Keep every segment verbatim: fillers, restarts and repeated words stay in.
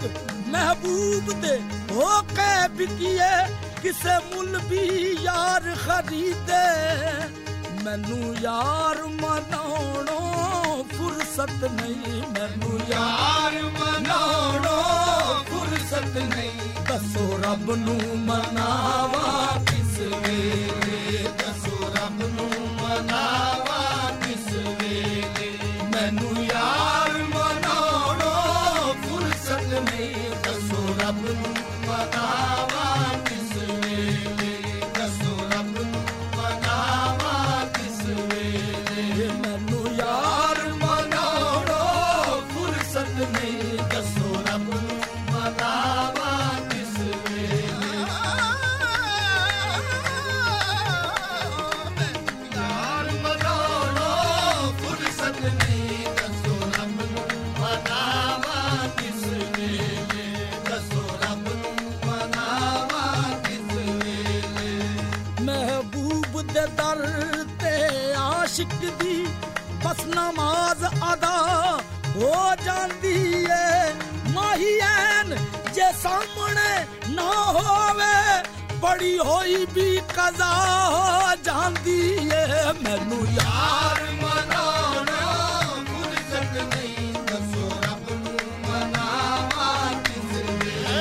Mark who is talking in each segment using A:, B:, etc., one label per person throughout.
A: आशिक महबूब दे होके बिकिए किसे मुल भी यार खरीदे मैनू यार मनाउणो फुर्सत नहीं मैनू यार मनाउणो फुर्सत नहीं दसो रब नू मनावा किस वेले दसो रब नू मनावा किस वेले मैनू यार मनाउणो फुर्सत नहीं दसो रब नू मनावा किस वेले दसो रब नू मनावा किस वेले मैनू यार मनाउणो फुर्सत नहीं दसो रब नू मनावा किस वेले यार मनाउणो फुर्सत नहीं दसो रब नू मनावा किस वेले दसो रब नू मनावा किस वेले महबूब दे दर ते आशिक दी बस नमाज अदा हो जांदी है माही ऐन जे सामने ना होवे बड़ी होई भी कज़ा हो जांदी है मैनू यार मनाउणो फुर्सत नहीं दसो रब नू मनावा किस वेले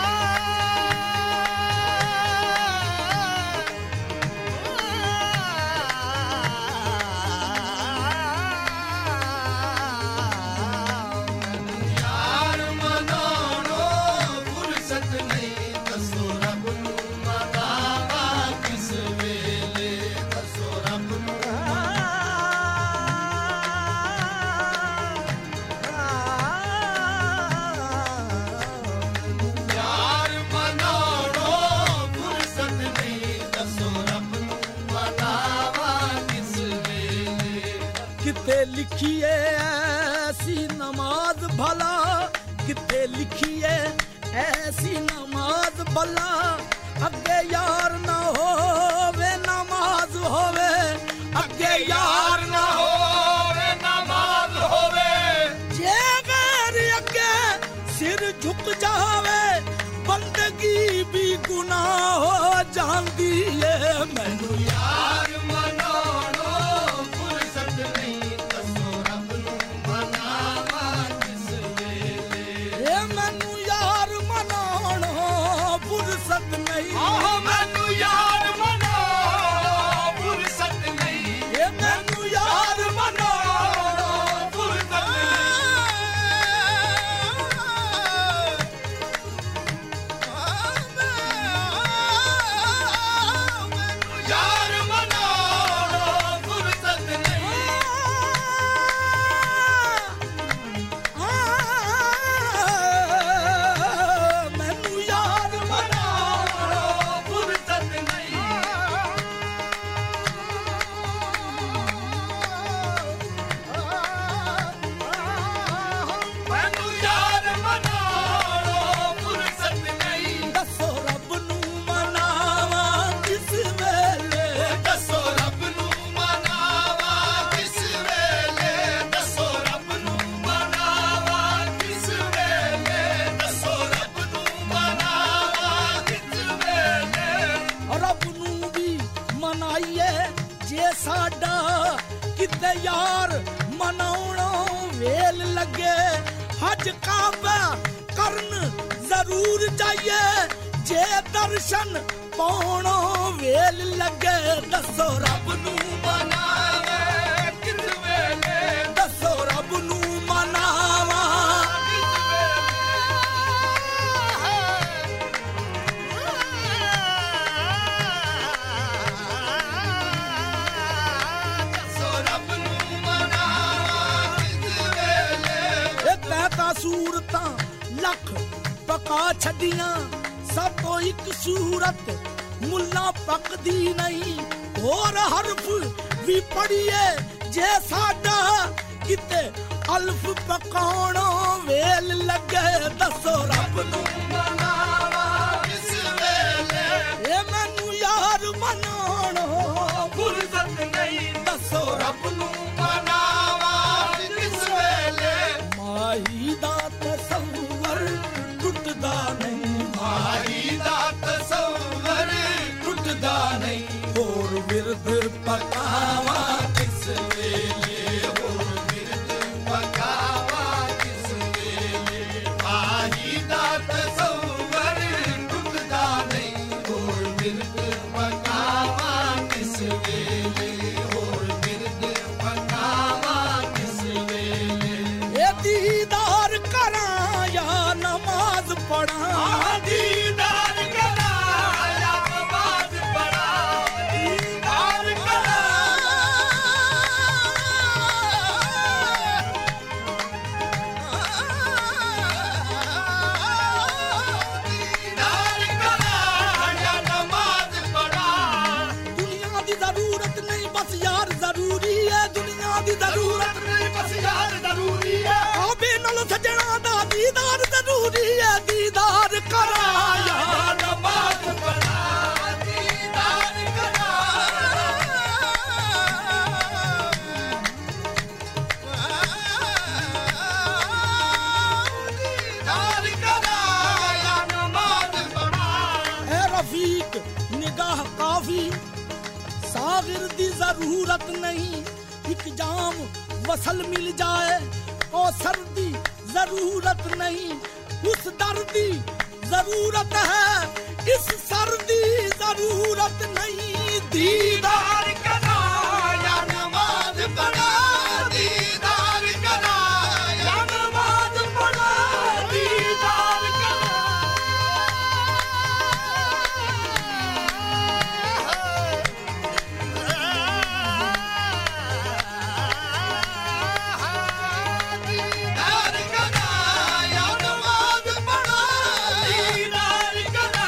A: यार मनाउणो फुर्सत नहीं दसो रब नू मनावा किस वेले दसो रब नू यार मनाउणो फुर्सत नहीं दसो रब नू मनावा किस वेले किते लिखिए ऐसी नमाज भला किते लिखिए ऐसी नमाज भला अगे यार ना होवे नमाज होवे अगे यार ना होवे नमाज होवे जे गैर अगे सिर झुक जावे बंदगी भी गुनाह हो जांदी है मैनू यार मनाउणो फुर्सत नहीं दसो रब नू मनावा किस वेले ए मैनू यार मनाउणो फुर्सत नहीं आहो मैनू यार मनाउणो फुर्सत नहीं ए मैनू यार मनाउणो फुर्सत नहीं यार मनाउणो फुर्सत नहीं मैनू यार मनाउणो फुर्सत नहीं मैनू यार मनाउणो फुर्सत नहीं दसो रब नू मनावा किस वेले दसो रब नू मनावा किस वेले दसो रब नू मनावा किस वेले दसो रब नू मनावा किस वेले रब नू भी मनाइए जे साडा किते यार मनाउणो वेल लगे हज काबा करन जरूर जाइए जे दर्शन पाउणो वेल लगे दसो रब नू मनावे किस वेले दसो रब नू मनावा किस वेले दसो रब नू मनावा किस वेले ए तैता सूरतां लख पका छड़ियां सब तो एक सूरत मुल्ला पकदी नहीं और हरफ भी पढ़िए जे साडा किते अल्फ पकाउणो वेल लगे दसो रब नू मनावा किस वेले ए मैनू यार मनाउणो फुर्सत नहीं दसो रब नू मनावा किस वेले माही दा तसव्वुर पढ़ा
B: दीदार करा या नमाज पढ़ा दीदार करा दीदार करा या नमाज पढ़ा
A: दुनिया दी जरूरत नहीं बस यार जरूरी है दुनिया दी जरूरत
B: नहीं बस यार जरूरी है
A: आबे नाल सजना दा दीदार जरूरी है दीदार कराया
B: नमाज पढ़ा दीदार करा दीदार करा या नमाज पढ़ा
A: ए रफीक निगाह काफी सागिर दी जरूरत नहीं एक जाम वसल मिल जाए कौसर दी जरूरत नहीं उस दर्दी जरूरत है इस सर्दी जरूरत नहीं दीदार
B: दीदार करा या नमाज पढ़ा दीदार करा या नमाज पढ़ा दीदार करा दीदार करा या नमाज पढ़ा दीदार करा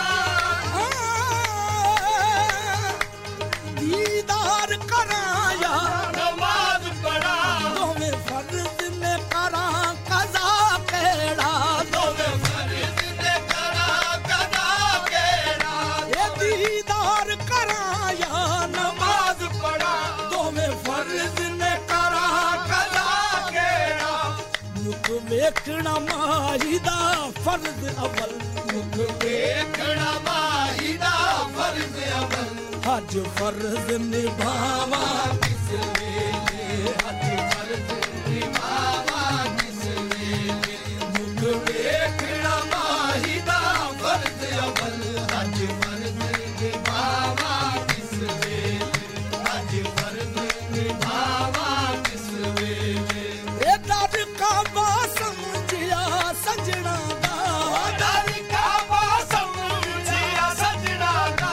A: दीदार कराया
B: नमाज पढ़ा
A: दोवें फर्ज ने करा कज़ा केड़ा
B: दोवे फर्ज ने करा कदा केड़ा
A: ये दीदार कराया
B: नमाज पढ़ा
A: दोवें फर्ज ने करा
B: कदा केड़ा
A: मुख वेखना माहिदा फर्ज अवल
B: मुख देखना माहिदा फर्ज अमल
A: हज फर्ज निभावा
B: किस वेले हज फर्ज निभावा किस वेले मुख देखना माहिदा फर्ज अमल हज फर्ज निभावा किस वेले हज फर्ज निभावा किस वेले
A: ए दर काबा समझिया सजना दा
B: दर काबा समझिया सजना दा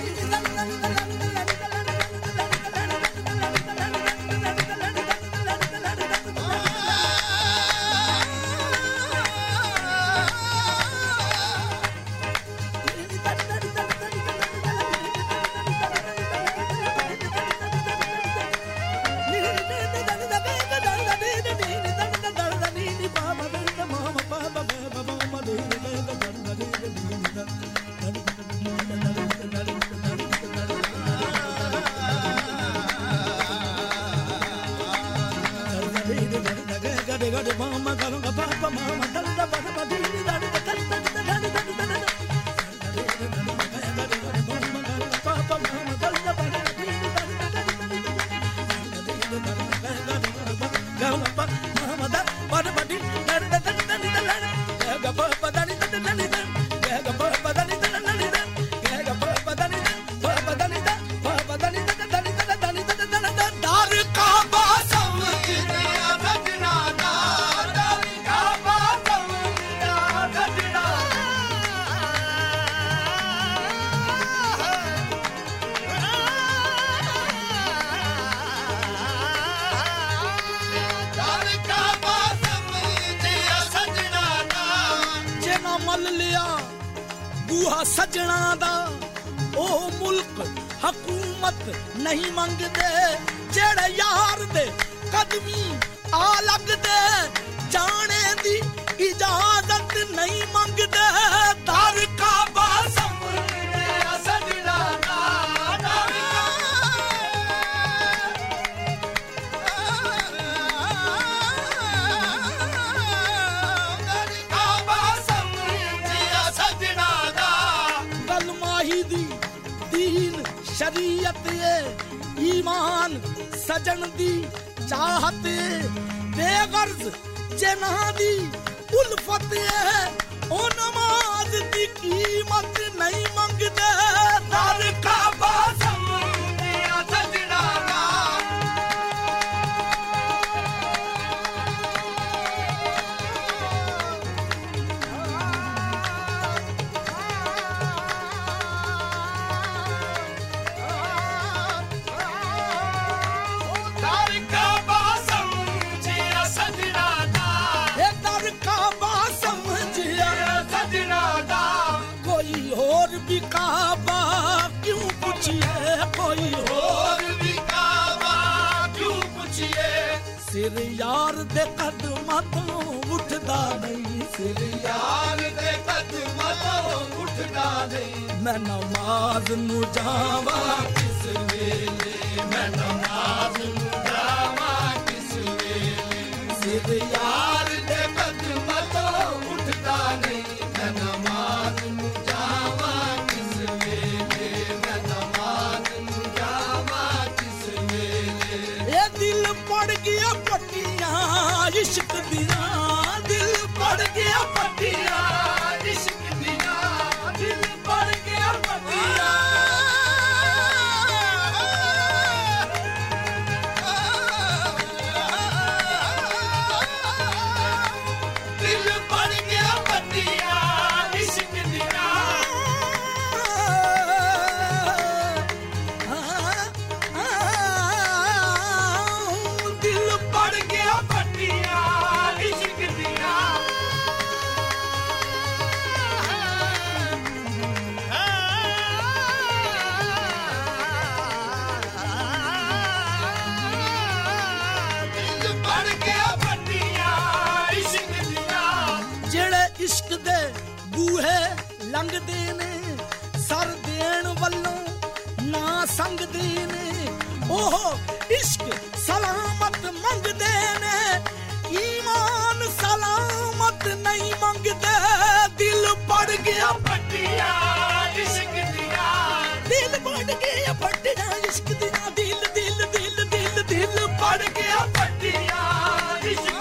A: दर काबा
B: समझिया सजना दा दर काबा समझिया सजना दर काबा समझिया सजना दा
A: जेना मल लिया बूहा सजना दा ओ मुल्क हकूमत नहीं मंगदे जेड़े यार दे कदमी आ लगदे जाने दी इजाजत नहीं मंगदे दर काबा
B: समझिया सजना दा दर काबा समझिया सजना दा
A: गल माही दी दीन शरीयत ए ईमान सजन दी चाहत बेगर्ज जना दी उल्फत है ओ नमाज दी कीमत नहीं मंगदे दर काबा
B: समझिया सजना दा
A: ਸਿਰ ਯਾਰ ਦੇ ਕਦਮਾਂ ਤੋਂ ਉੱਠਦਾ ਨਹੀਂ ਸਿਰ
B: ਯਾਰ ਦੇ ਕਦਮਾਂ ਤੋਂ ਉੱਠਦਾ ਨਹੀਂ
A: ਮੈਂ ਨਮਾਜ਼ ਨੂੰ ਜਾਵਾਂ
B: ਕਿਸ ਵੇਲੇ ਮੈਂ ਨਮਾਜ਼ ਨੂੰ ਜਾਵਾਂ ਕਿਸ ਵੇਲੇ
A: ਸਿਰ
B: ਯਾਰ ਦੇ ਕਦਮਾਂ ਤੋਂ ਉੱਠਦਾ ਨਹੀਂ ਮੈਂ ਨਮਾਜ਼ ਨੂੰ ਜਾਵਾਂ ਕਿਸ ਵੇਲੇ ਮੈਂ ਨਮਾਜ਼ ਨੂੰ ਜਾਵਾਂ ਕਿਸ ਵੇਲੇ
A: ਇਹ ਦਿਲ ਪੜ ਗਿਆ ਪੱਟੀਆਂ ਇਸ਼ਕ ਦੀਆਂ ਦਿਲ ਪੜ ਗਿਆ ਪੱਟੀਆਂ
B: ਇਸ਼ਕ ਦੀਆਂ ਦਿਲ ਪੜ ਗਿਆ ਪੱਟੀਆਂ ਦਿਲ ਪੜ ਗਿਆ ਪੱਟੀਆਂ ਇਸ਼ਕ ਦੀਆਂ
A: ਦਿਲ
B: ਪੜ ਗਿਆ ਪੱਟੀਆਂ ਇਸ਼ਕ ਦੀਆਂ ਦਿਲ ਪੜ ਗਿਆ ਪੱਟੀਆਂ ਇਸ਼ਕ ਦੀਆਂ
A: ਜਿਹੜੇ ਇਸ਼ਕ ਦੇ ਬੂਹੇ ਲੰਘਦੇ ਨੇ ਸਰ ਦੇਣ ਵੱਲੋਂ ਨਾ ਸੰਗਦੇ ਨੇ ਉਹ ਇਸ਼ਕ ਸਲਾਮਤ ਮੰਗਦੇ ਨੇ ਈਮਾਨ ਸਲਾਮਤ ਨਹੀਂ ਮੰਗਦੇ ਦਿਲ ਪੜ ਗਿਆ
B: ਪੱਟੀਆਂ ਇਸ਼ਕ ਦੀਆਂ
A: ਦਿਲ ਪੜ ਗਿਆ ਫੱਟੀਆਂ ਇਸ਼ਕ ਦੀਆਂ ਦਿਲ ਦਿਲ ਦਿਲ ਦਿਲ ਦਿਲ
B: ਪੜ ਗਿਆ ਪੱਟੀਆਂ ਇਸ਼ਕ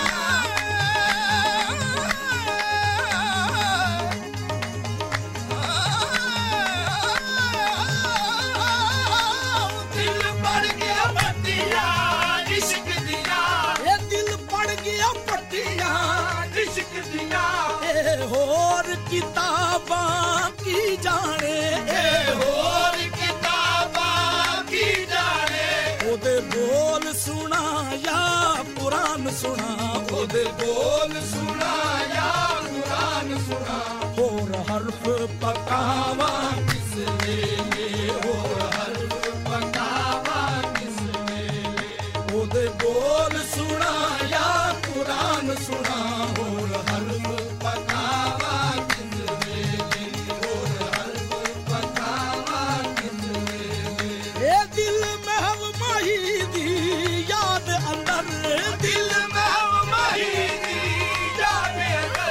B: ਦਿਲ ਪੜ ਗਿਆ ਪੱਟੀਆਂ ਇਸ਼ਕ ਦੀਆਂ
A: ਇਹ ਦਿਲ ਪੜ ਗਿਆ ਫੱਟੀਆਂ
B: ਇਸ਼ਕ ਦੀਆਂ
A: ਇਹ ਹੋਰ ਕਿਤਾਬਾਂ ਕੀ ਜਾਣੇ
B: ਇਹ ਹੋਰ ਕਿਤਾਬਾਂ ਕੀ ਜਾਣੇ
A: ਉਹਦੇ ਬੋਲ ਸੁਣਾ ਜਾਂ ਕੁਰਾਨ ਸੁਣਾ
B: ਉਹਦੇ ਬੋਲ ਸੁਣਾ ਜਾਂ ਕੁਰਾਨ ਸੁਣਾ
A: ਹੋਰ ਹਰਫ ਪਕਾਵਾਂ
B: ਕਿਸ ਵੇਲੇ ਹੋਰ ਹਰਫ ਪਕਾਵਾਂ ਕਿਸ ਵੇਲੇ
A: ਉਹਦੇ ਬੋਲ ਸੁਣਾ
B: ਜਾਂ ਕੁਰਾਨ ਸੁਣਾ ਹੋਰ ਹਰਫ ਪਕਾਵਾਂ ਕਿਸ ਵੇਲੇ ਹੋਰ ਹਰਫ ਪਕਾਵਾਂ ਕਿਸ ਵੇਲੇ
A: ਇਹ ਦਿਲ ਮਹਿਵ ਮਾਹੀ ਦੀ ਯਾਦ ਅੰਦਰ
B: ਦਿਲ ਮਹਿ ਮਾਹੀ ਦੀ ਜਾਵੇ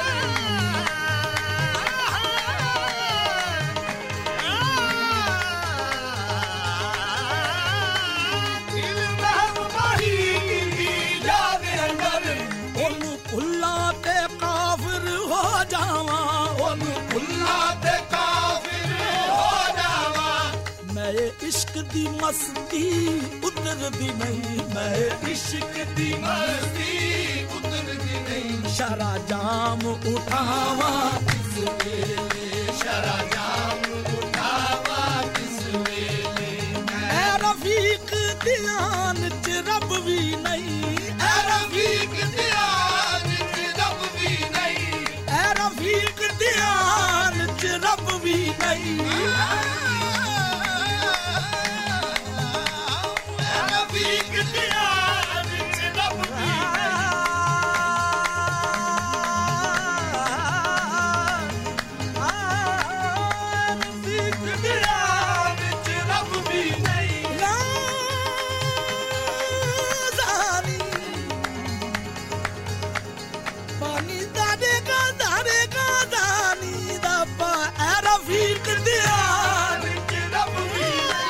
B: ਦਿਲ ਮਹਿ ਮਾਹੀ ਦੀ ਜਾਵੇ ਅੰਦਰ
A: ਉਹਨੂੰ ਭੁੱਲਾਂ ਤੇ ਕਾਫਿਰ ਹੋ ਜਾਵਾਂ
B: ਉਹਨੂੰ ਭੁੱਲਾਂ ਤੇ ਕਾਫਿਰ ਹੋ ਜਾਵਾਂ
A: ਮੈਂ ਇਹ ਇਸ਼ਕ ਦੀ ਮਸਤੀ ਉਤਰਦੀ ਨਹੀਂ ਮੈਂ
B: ਇਸ਼ਕ ਦੀ ਮਸਤੀ ਉਤਰਦੀ ਨਹੀਂ
A: ਸ਼ਰਾ ਜਾਮ ਉਠਾਵਾਂ
B: ਕਿਸ ਵੇਲੇ ਸ਼ਰਾ ਜਾਮ ਉਠਾਵਾ ਕਿਸ ਵੇਲੇ
A: ਐ ਰਫੀਕ ਧਿਆਨ ਚ ਰੱਬ ਵੀ ਨਹੀਂ
B: ਐ ਰਫੀਕ ਧਿਆਨ ਚ ਰੱਬ ਵੀ ਨਹੀਂ
A: ਐ ਰਫੀਕ ਧਿਆਨ ਚ ਰੱਬ ਵੀ ਨਹੀਂ
B: ਐ ਰਫੀਕ ਧਿਆਨ ਚ ਰੱਬ ਵੀ ਧਿਆਨ ਚ ਰੱਬ ਵੀ ਨਹੀਂ
A: ਰਾਜ਼ਾਨੀ ਪਾਣੀ ਦਾ ਦੇਗਾ ਦਾਰੇਗਾ ਦਾਨੀ ਦਾ ਪਾ ਐ ਰਫੀਕ ਧਿਆਨ
B: ਚ ਰੱਬ ਵੀ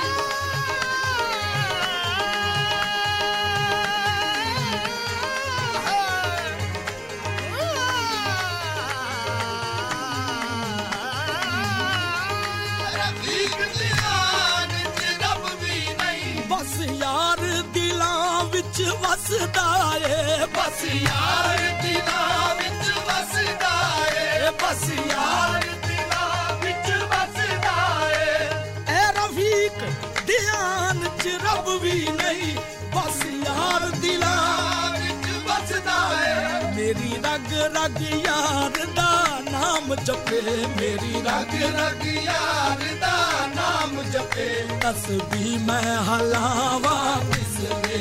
B: ਰਫੀਕ ਧਿਆਨ ਚ ਰੱਬ ਵੀ ਨਹੀਂ
A: ਬਸ ਯਾਰ ਦਿਲਾਂ ਵਿੱਚ ਵਸਦਾ ਏ
B: ਬਸ ਯਾਰ ਦਿਲਾਂ ਵਿੱਚ ਵਸਦਾ ਏ ਬਸ ਯਾਰ ਦਿਲਾਂ ਵਿੱਚ ਵਸਦਾ ਏ
A: ਐ ਰਫੀਕ ਧਿਆਨ ਚ ਰੱਬ ਵੀ ਨਹੀਂ ਬਸ ਯਾਰ ਦਿਲਾਂ
B: ਦਿਲਾਂ ਵਿੱਚ ਵਸਦਾ ਏ
A: ਮੇਰੀ ਰਗ ਰਗ ਯਾਰ ਦਾ ਨਾਮ ਜਪੇ ਮੇਰੀ ਰਗ
B: ਰਗ ਰਗ ਯਾਰ ਦਾ ਨਾਮ ਜਪੇ
A: ਤਸਬੀਹ ਮੈਂ ਹਲਾਵਾ
B: ਇਸ ਵੇ